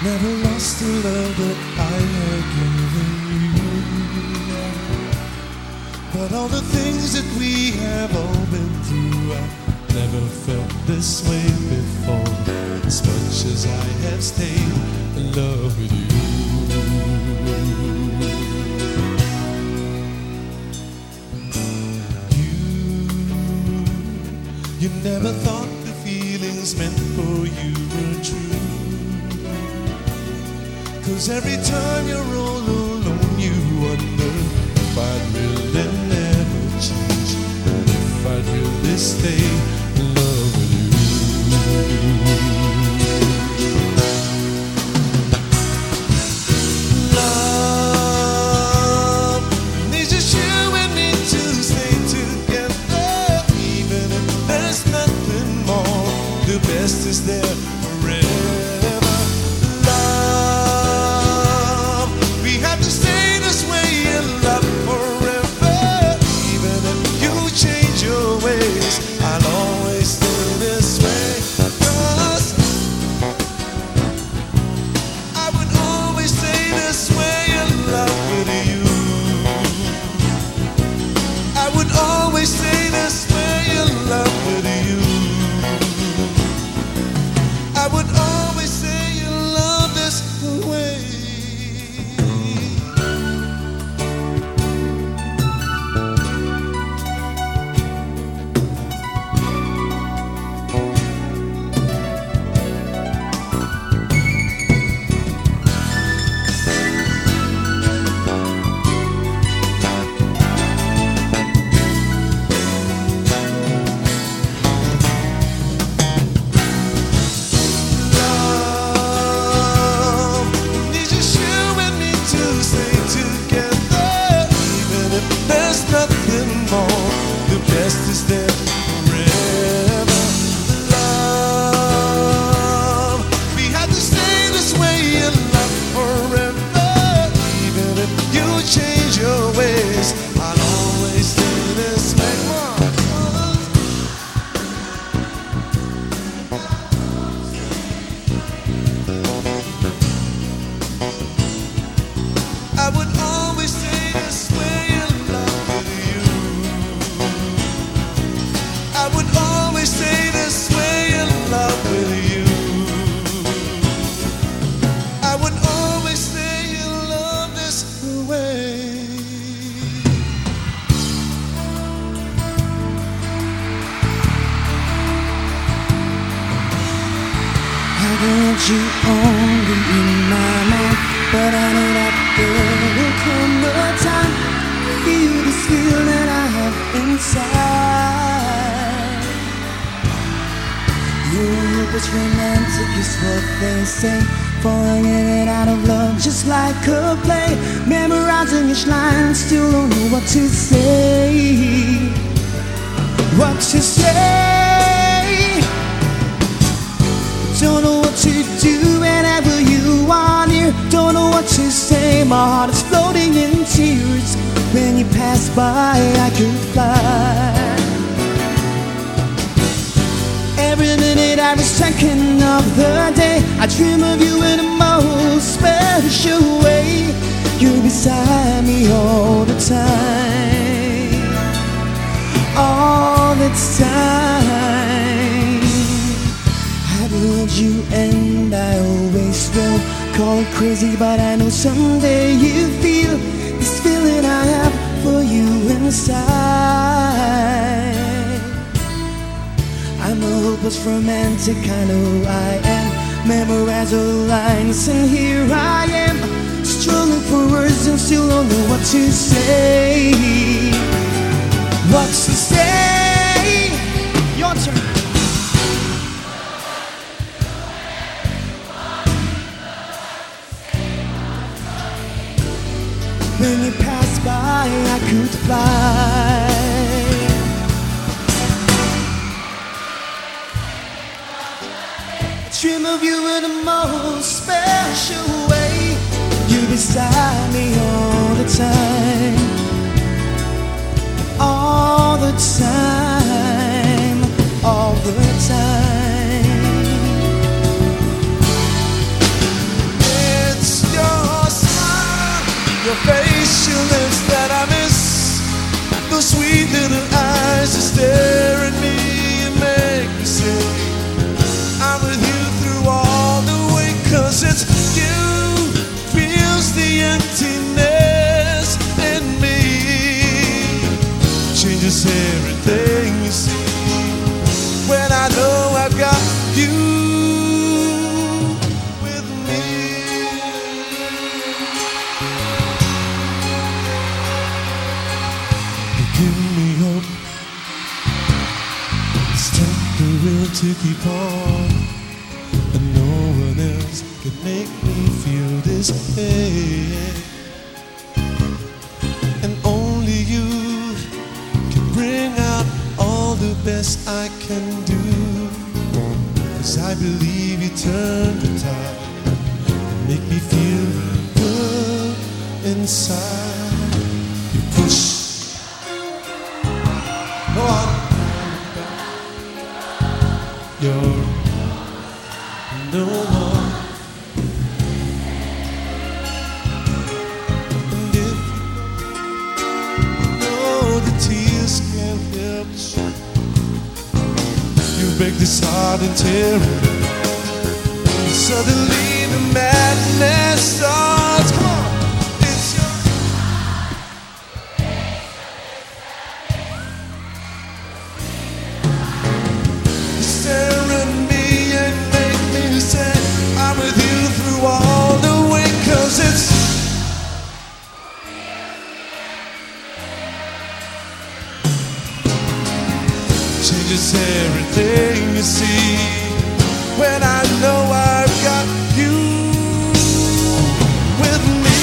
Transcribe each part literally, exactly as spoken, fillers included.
Never lost the love that I had given you. But all the things that we have all been through, I never felt this way before. As much as I have stayed in love with you. You, you never thought the feelings meant for you were true. 'Cause every time you're all alone, you wonder if I'd really never change, if I'd really stay in love with you. Love needs just you and me to stay together, even if there's nothing more. The best is there forever. You only in my mind, but I know that there will come a time to feel this feeling that I have inside. You're what's romantic is what they say, falling in and out of love just like a play, memorizing each line, still don't know what to say. What to say? Don't know what to do whenever you are near. Don't know what to say, my heart is floating in tears. When you pass by, I could fly. Every minute, every second of the day, I dream of you in the most special way. You're beside me all the time, all the time. I love you and I always will. Call it crazy, but I know someday you feel this feeling I have for you inside. I'm a hopeless romantic, I know I am. Memorize all the lines and here I am, struggling for words and still don't know what to say. What to say? Your turn. When you pass by, I could fly. I dream of you in the most special way. You're beside me all the time, all the time, all the time. can make me feel this way. And only you can bring out all the best I can do. 'Cause I believe you turn the tide and make me feel good inside. You push. Go on. You're no more. And if you know the tears can't help the shame, you break this heart and tear it. And suddenly the madness starts. Come on, it's your you stare at me and make me say I'm with you through all the way. 'Cause it's changes everything you see when I know I've got you with me.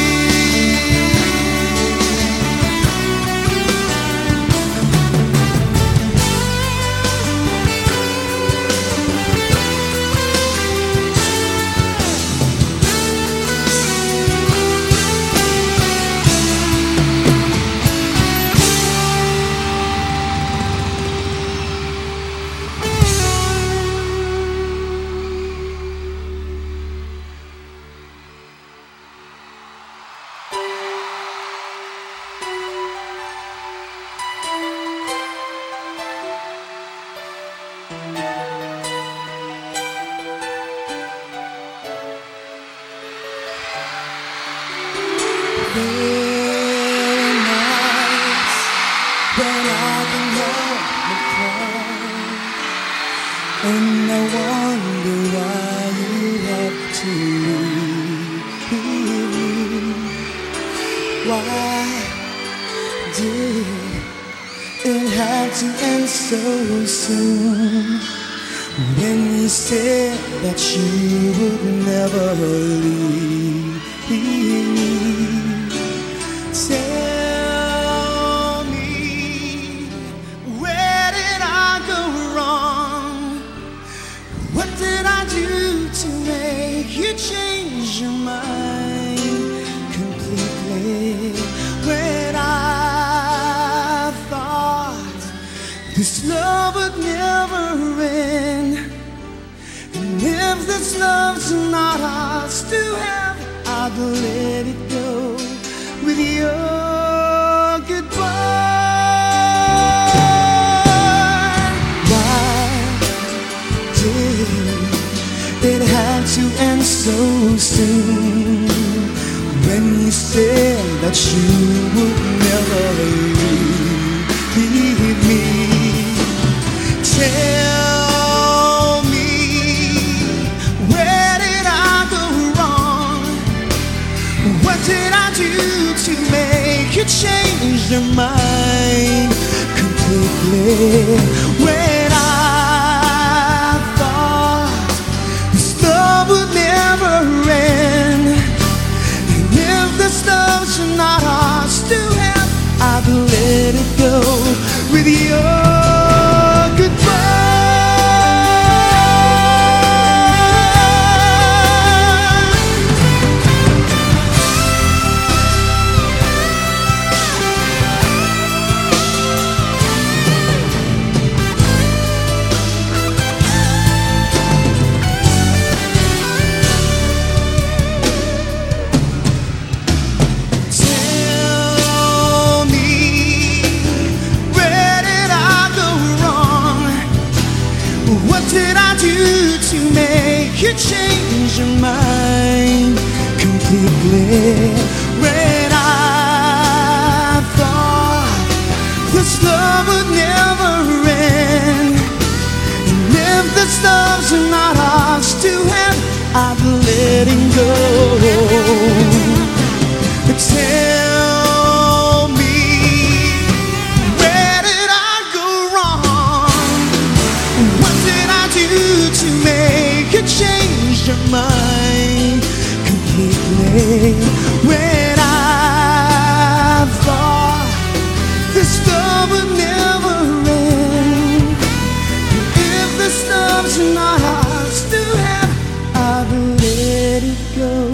There are nights when I can help but cry, and I wonder why you have to leave. Why did it have to end so soon? When you said that you would never leave. Tell me, where did I go wrong? What did I do to make you change your mind completely? When I thought this love would never end, and if this love's not ours to have, I'd let it go with your goodbye. Why did it have to end so soon? When you said that you would never leave me. Tell me, where did I go wrong? What did I do to make you change your mind completely? When I thought this love would never end, and if this love's not ours to have, I'd let it go with your goodbye. You change your mind completely. When I thought this love would never end, and if this love's not ours to have, I'd let it go. Tell me, where did I go wrong? What did I do to make you change your mind? when I thought the storm would never end. If the storms in my heart still have, I'd let it go.